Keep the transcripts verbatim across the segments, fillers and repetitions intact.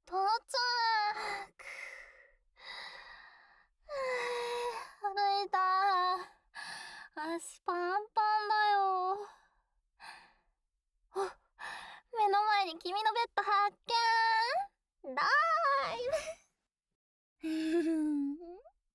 父ちゃん。く歩いた。足パンパンだよ。あ、目の前に君のベッド発見。だーい。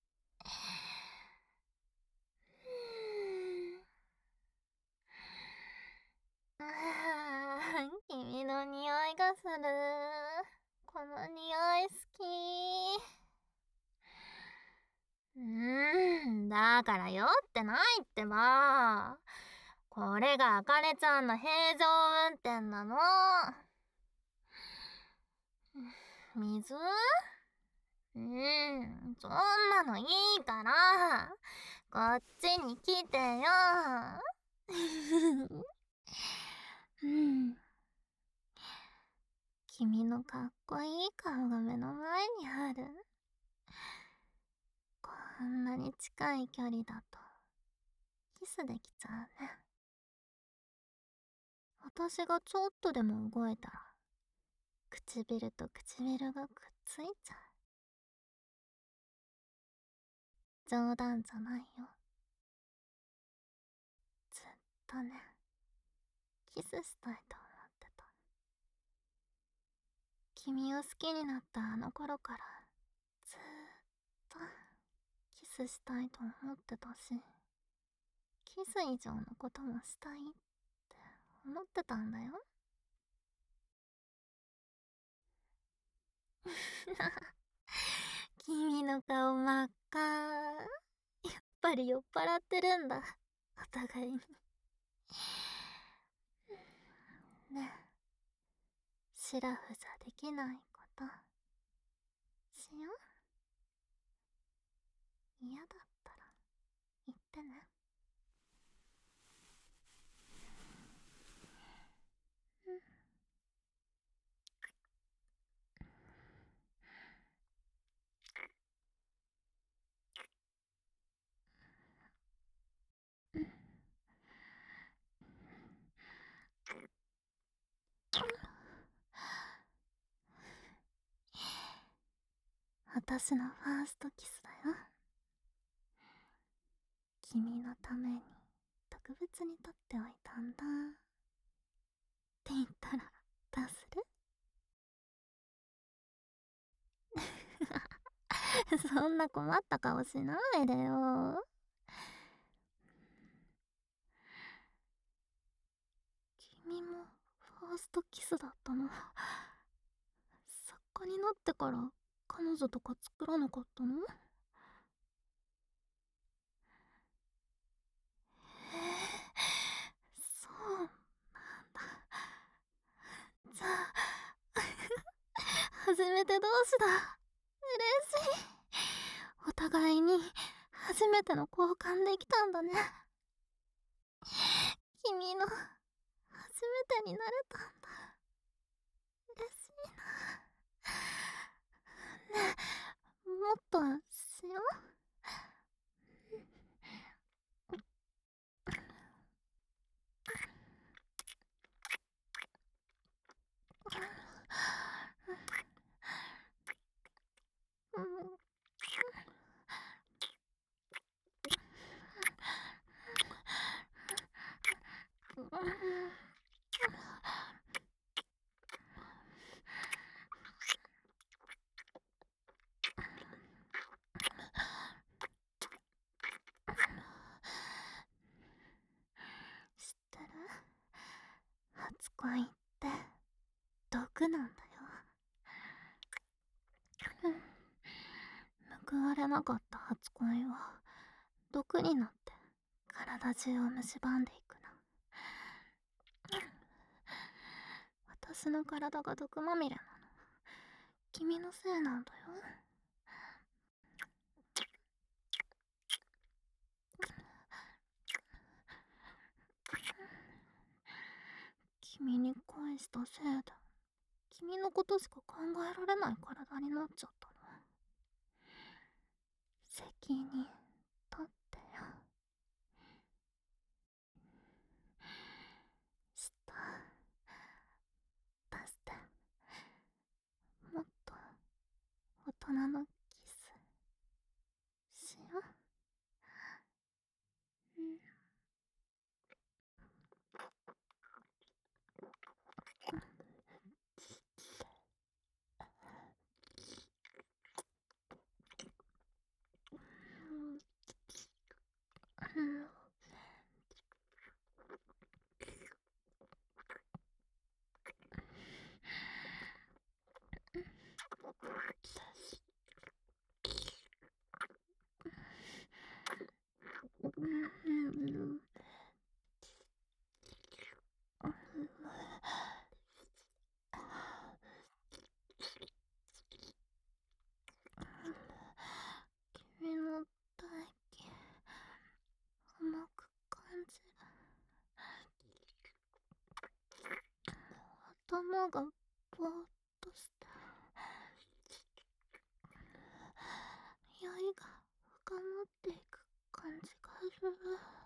あー、君の匂いがする。この匂い好き。うーん、だから酔ってないってば。これがあかねちゃんの平常運転なの。水？うーん、そんなのいいから、こっちに来てよ。うん、君のかっこいい顔が目の前にある。こんなに近い距離だと、キスできちゃうね。私がちょっとでも動いたら、唇と唇がくっついちゃう。冗談じゃないよ。ずっとね、キスしたいと思ってた。君を好きになったあの頃から、ずーっとキスしたいと思ってたし、キス以上のこともしたいって思ってたんだよ。君の顔真っ赤。やっぱり酔っ払ってるんだ。お互いに。ねえ、シラフじゃできないことしよう。嫌だったら言ってね。私のファーストキスだよ。君のために特別に撮っておいたんだって言ったらどうする？そんな困った顔しないでよ。君もファーストキスだったの？作家になってから彼女とか作らなかったの？へえ、そうなんだ。じゃあ初めて同士だ。嬉しい。お互いに初めての交換できたんだね。君の初めてになれたんだ。嬉しいな。ねえ、もっとしよう。うん、知ってる？初恋って毒なんだよ。報われなかった初恋は毒になって体中を蝕んでいくの。私の体が毒まみれなの。君のせいなんだよ。君に恋したせいで、君のことしか考えられない体になっちゃったの。責任取ってよ。舌出して。もっと頭がぼーっとして酔いが深まっていく感じがする。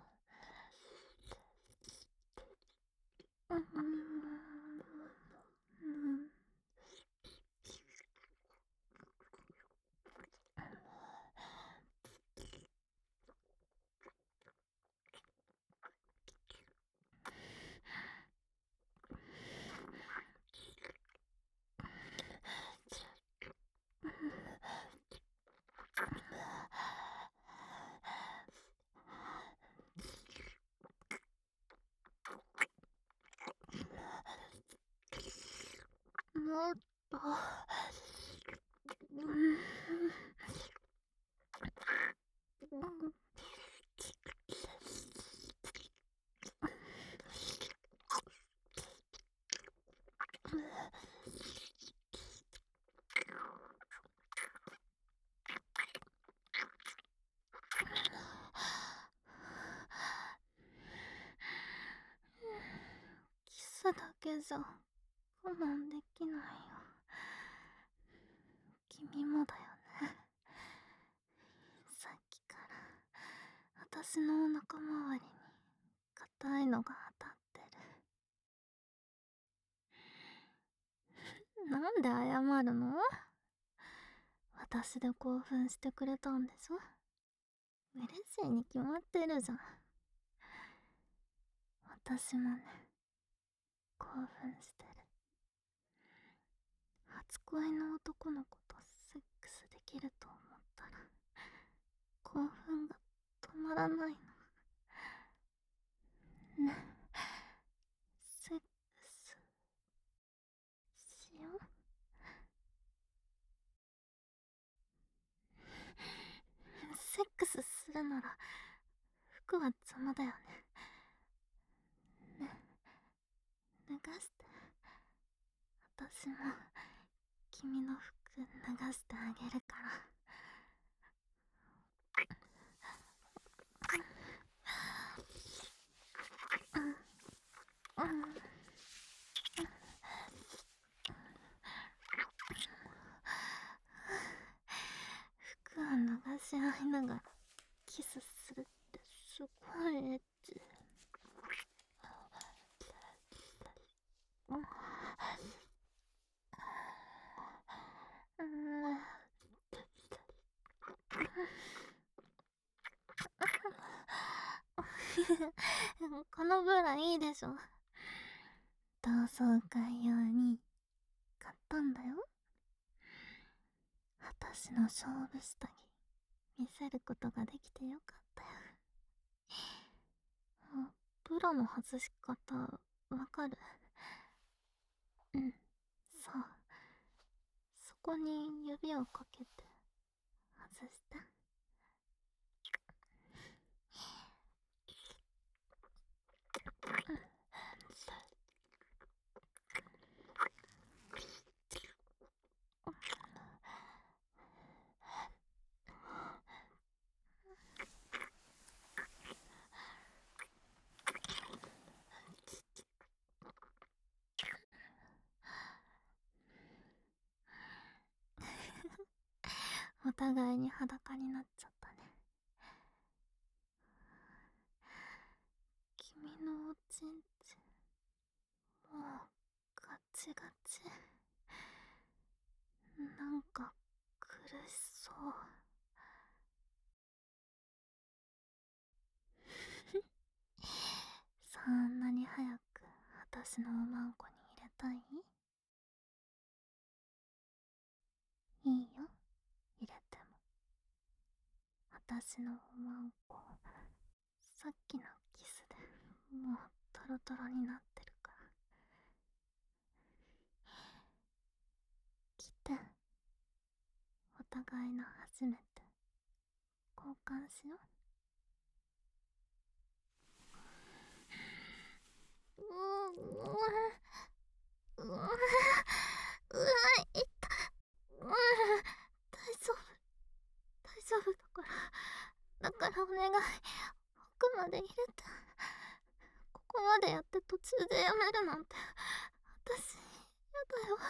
うんうんもっと、うん、キスだけじゃ我慢できないよ。君もだよね。さっきから私のお腹周りに硬いのが当たってる。なんで謝るの？私で興奮してくれたんでしょ？嬉しいに決まってるじゃん。私もね、興奮してる。初恋の男の子とセックスできると思ったら興奮が止まらないの。ね、セックスしよう。セックスするなら服は邪魔だよね。ね、脱がして。私も君の服脱がしてあげるから。うんうん、服を脱がし合いながらキスするってすごいエッチ。このブラいいでしょ。同窓会用に買ったんだよ。私の勝負下着見せることができてよかったよ。ブラの外し方わかる？うん、そう。そこに指をかけて外して。お互いに裸になっちゃったね。君のおちんちんもうガチガチ。なんか苦しそう。そんなに早く私のおまんこに入れたい？いいよ、入れても。私のおまんこさっきのキスでもうトロトロになってるから。来て、お互いの初めて交換しよう。うーうわうわうわいった。うわ大丈夫大丈夫だからだからお願い、奥まで入れて。ここまでやって途中でやめるなんて私やだよ。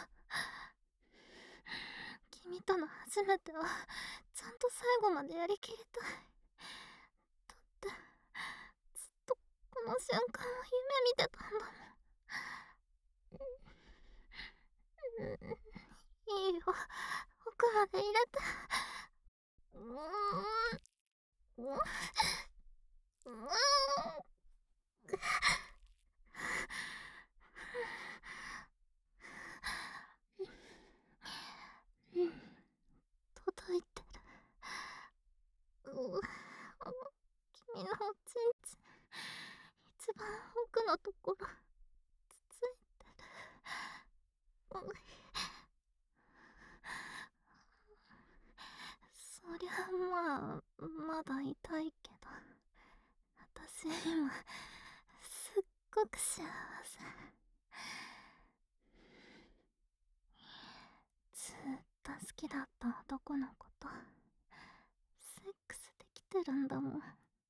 君との初めてはちゃんと最後までやりきりたい。だってずっとこの瞬間を夢見てたんだもん。いいよ、奥まで入れて。うーん、うーん、うーん。うん、届いてる。う君のおちんちん、一番奥のところつついてる。うそりゃまあまだ痛いけど、私今すっごく幸せ。ずっと好きだった男の子とセックスできてるんだもん。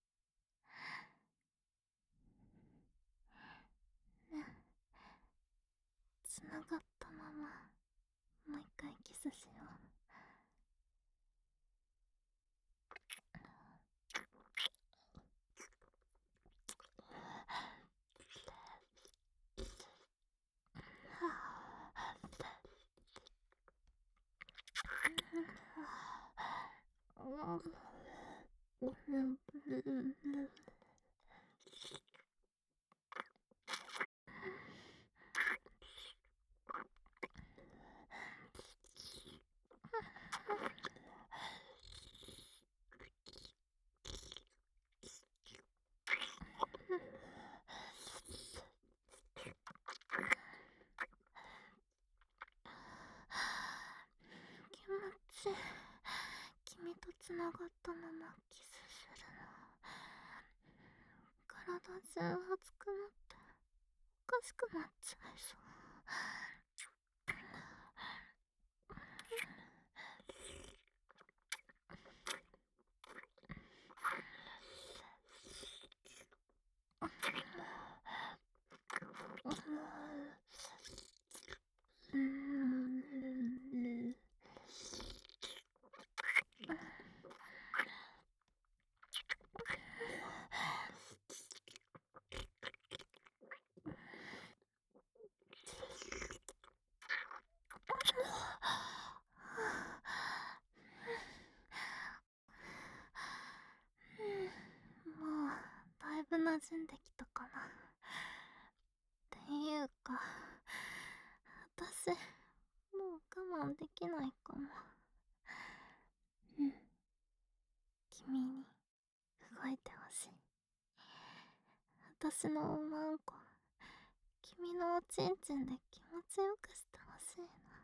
ね、つながったままもう一回キスしよう。気持ちいい。君とつながったままキスするの。体中熱くなっておかしくなっちゃいそう。うん、もうだいぶ馴染んできたかな。っていうか、私もう我慢できないかも。うん、君に動いてほしい。私のおまんこ、君のおちんちんで気持ちよくしてほしい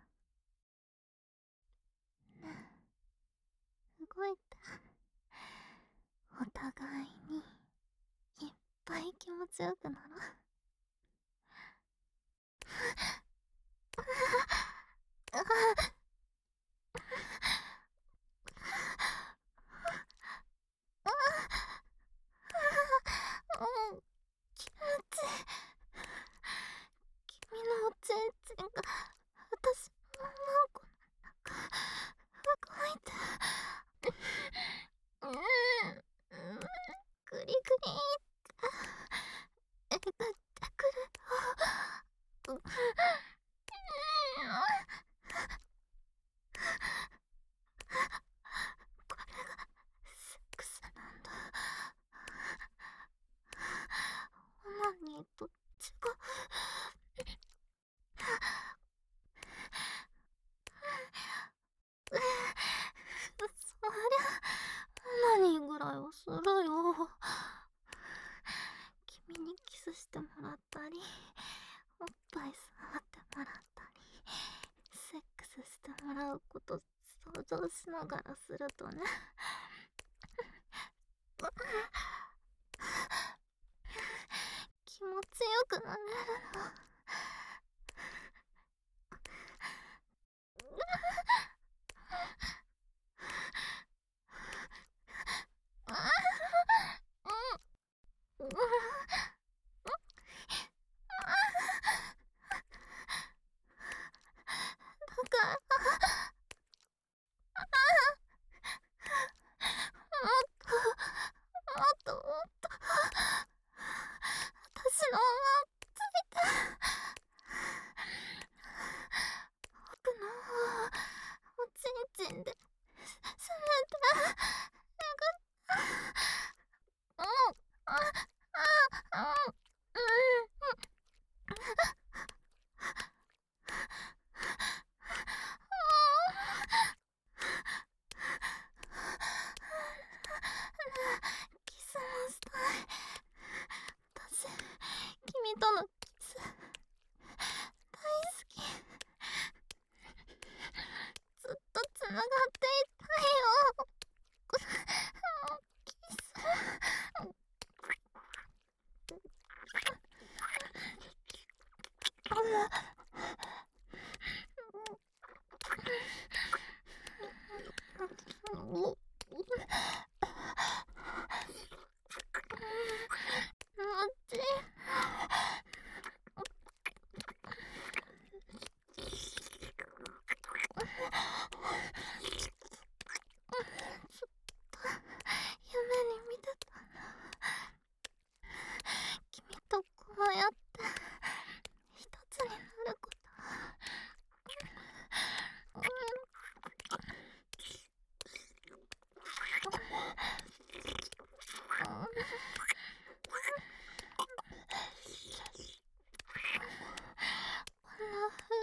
な。ねえ、動いて。お互いにいっぱい気持ちよくなろう。うん、気持ちいい。君のおちんちんが私のおまんこの中動いて。うん、うん、グリグリってえぐってくるよ。うん、これがセックスなんだ。オナニーと違う。そりゃオナニーぐらいはするよ。君にキスしてもらったり、おっぱい触ってもらったり、セックスしてもらうこと想像しながらするとね、気持ちよくなれるの。うん、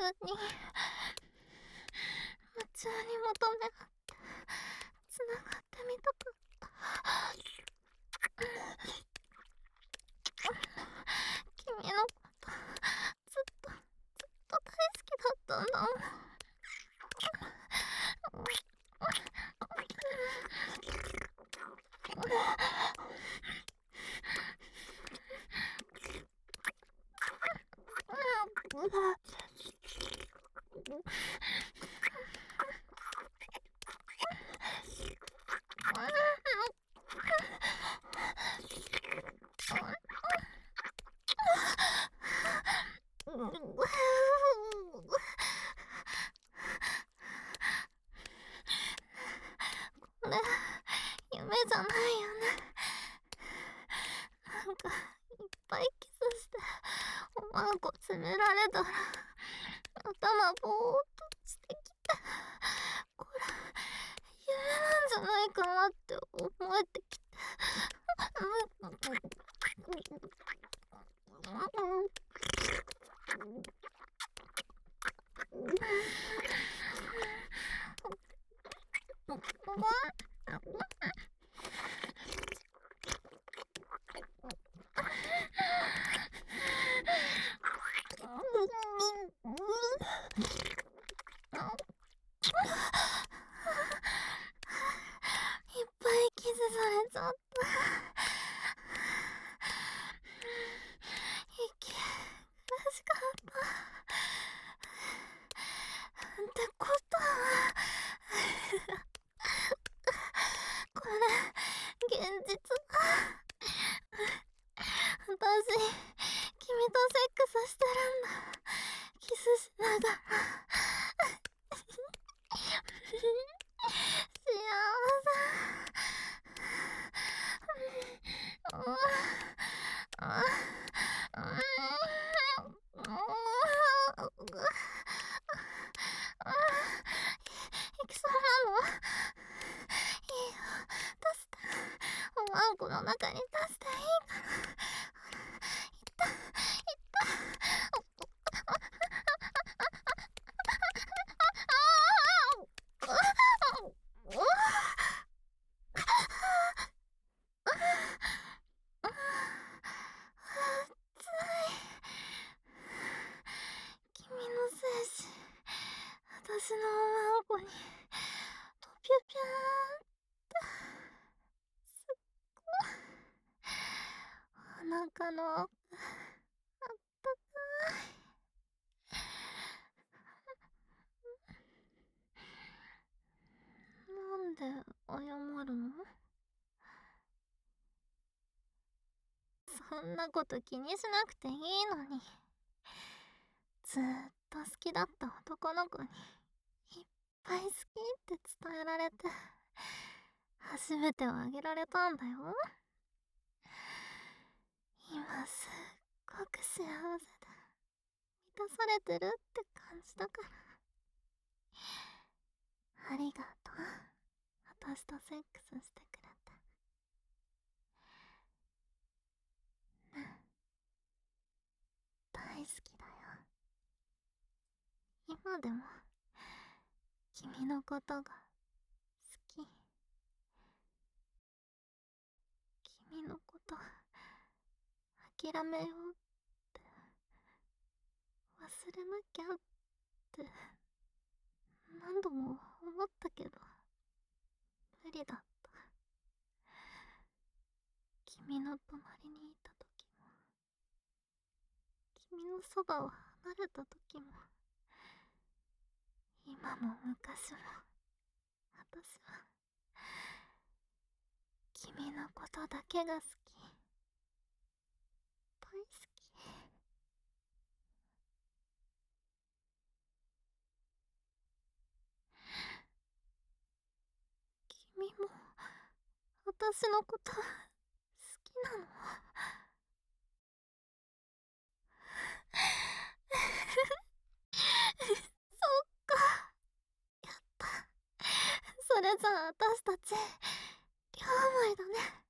に夢中に求め合ってつながってみたかった。君のことずっとずっと大好きだったんだもん。これ夢じゃないよね。なんかいっぱいキスしておまんこ詰められたら頭ぼーっとしてきて、これ夢なんじゃないかなって思えてきて。いっぱいキスされちゃった。息苦しかった。ってことはこれ現実だ。私君とセックスしてるんだ。キスしながら幸せ。行きそうなの？いいよ、出して。おまんこの中に出していいから。いったいった君の精子私のおまんこにとぴゅぴゅーんってすっごいお腹の奥あったかい。なんで謝るの？そんなこと気にしなくていいのに。ずーっと好きだった男の子にいっぱい好きって伝えられて初めてをあげられたんだよ。今すっごく幸せで満たされてるって感じだから。ありがとう、私とセックスしてくれて。大好きだよ。今でも君のことが好き。君のこと諦めようって忘れなきゃって何度も思ったけど無理だった。君の隣にいた時も君のそばを離れた時も今も昔も私は君のことだけが好き。大好き。君も私のこと好きなの？そっか、やった。それじゃあ私たち両思いだね。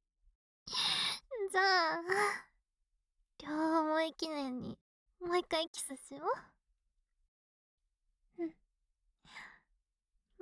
じゃあ両思い記念にもう一回キスしよう。 うん。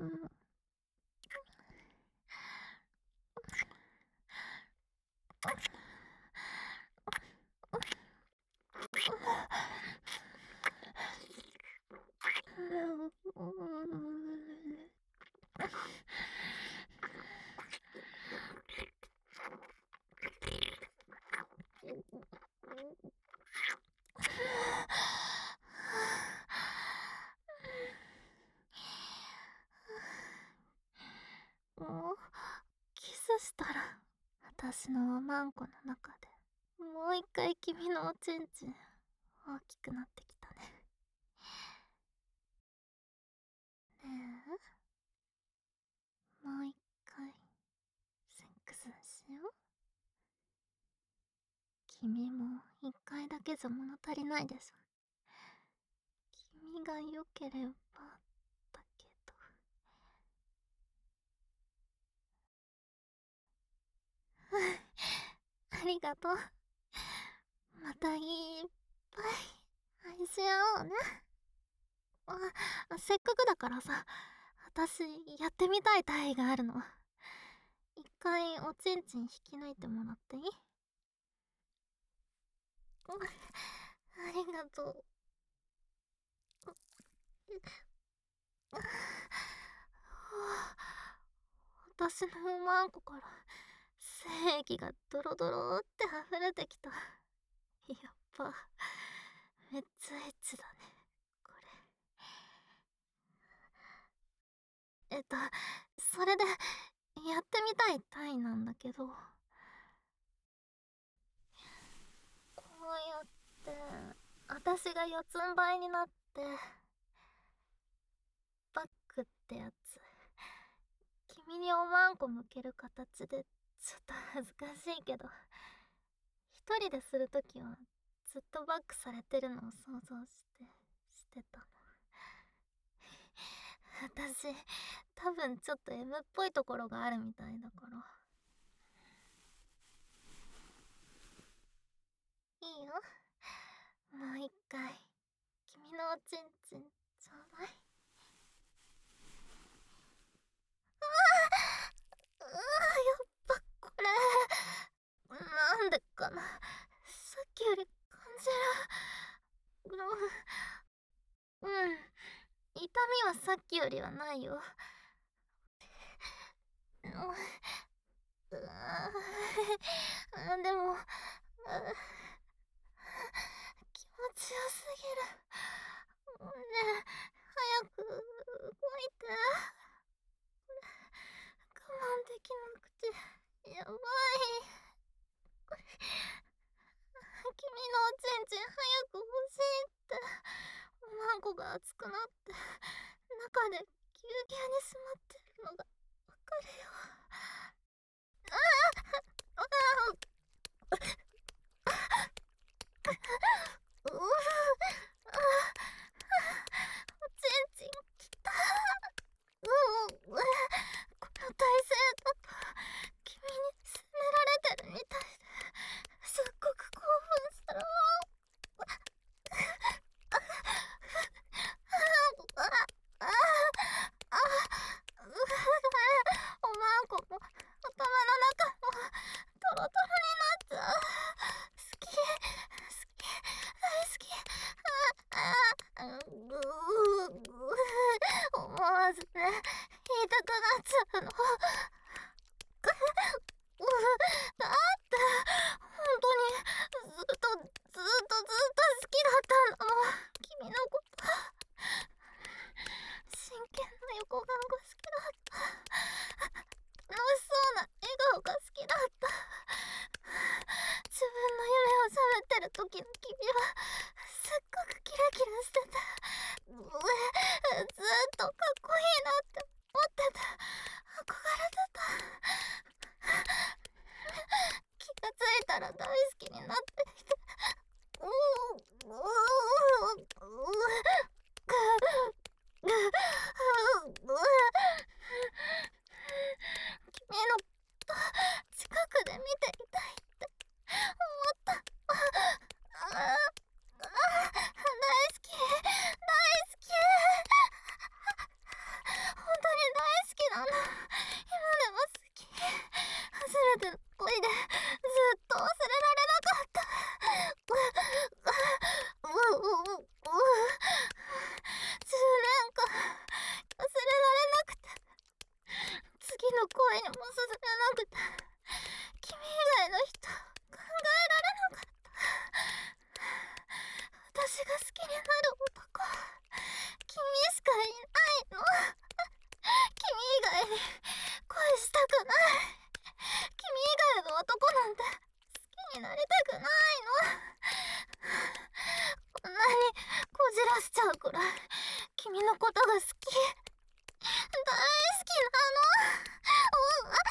もうキスしたら私のおまんこの中でもう一回君のおちんちん大きくなってきたね。ねえ、もう一回セックスしよう。君も一回だけじゃ物足りないでしょ。君が良ければだけど。ありがとう。またいっぱい愛し合おうね。あ、せっかくだからさ、私やってみたい体位があるの。一回おちんちん引き抜いてもらっていい？ありがとう。私のおまんこから精液がドロドロって溢れてきた。やっぱめっちゃエッチだねこれ。えっとそれでやってみたいタイなんだけど、こうやって私が四つん這いになってバックってやつ、君におまんこ向ける形でちょっと恥ずかしいけど、一人でするときはずっとバックされてるのを想像してしてたの。私多分ちょっと エム っぽいところがあるみたいだから。いいよ、もう一回君のおちんちんちょうだい。うわー、やっぱこれなんでかな、さっきより感じる。うん、うん、痛みはさっきよりはないよ。ううでも気持ちよすぎる。ねえ、早く動いて。我慢できなくてやばい。君のおちんちん早く欲しいって。おまんこが熱くなって中でぎゅうぎゅうに詰まってるのがわかるよ。ああ、ああ、うう、あ、おちんちんきた。うう、この体勢だと君に責められてるみたいですっごく興奮する。おまんこも頭の中もトロトロになっちゃう。好き好き大好き。ああ、ぐーぐー、思わずね言いたくなっちゃうの。だって本当にずっとずっとずっと好きだったんだもん、君のこと。真剣な横顔が好きだった。楽しそうな笑顔が好きだった。自分の夢を喋ってる時の君はすっごくキラキラしてて、ずっとかっこいいなって思ってて憧れてた。気がついたら大好きになってきて、ううううううううう私が好きになる男、君しかいないの。君以外に恋したくない。君以外の男なんて好きになりたくないの。こんなにこじらしちゃうくらい君のことが好き、大好きなの。うわ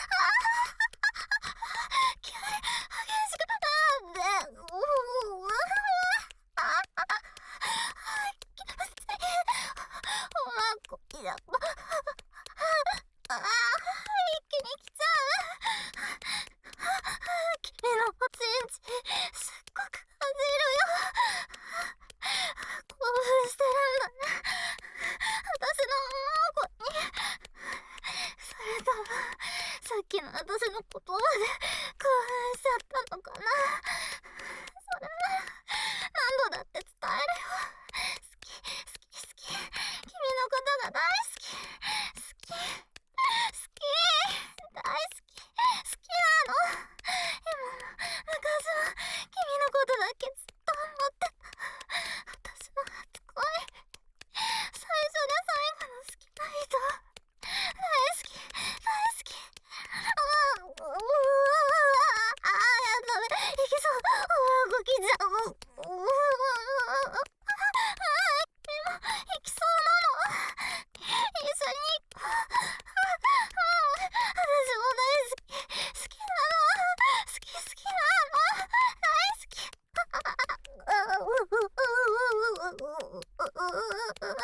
あ、急に激しくなって、うわあ、きつい。ほら、こいだ。ああ、一気に来ちゃう。君のおちんちすっごく感じるよ。興奮してるんだね、私の女の子に。それともさっきの私の言葉で興奮しちゃったのかな。それなら何度だって伝えるよ。好き好き好き、君のことが大好き、好き好き、大好き、好きなの。今も昔も君のことだけずっと思ってた。私の初恋、最初で最後の好きな人、大好き大好き。ああ、うわあ、ああ、ダメ、いきそう。うわ、動きちゃう。うわあ、でも行きそうなの。一緒に行こう。私も大好き、好きなの。好き好きなの。大好き。あうううううううううううううう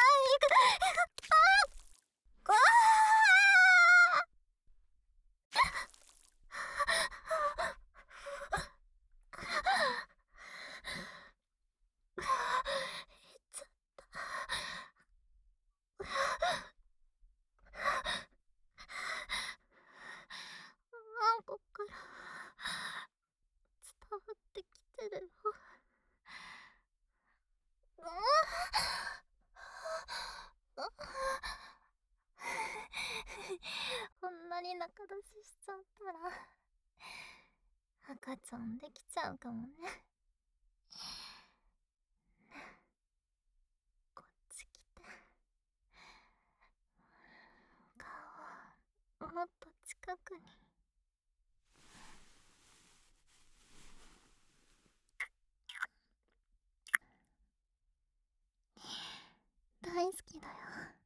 なんかから伝わってきてるよ。こんなに仲出ししちゃったら赤ちゃんできちゃうかもね。こっち来て、顔もっと近くに。大好きだよ。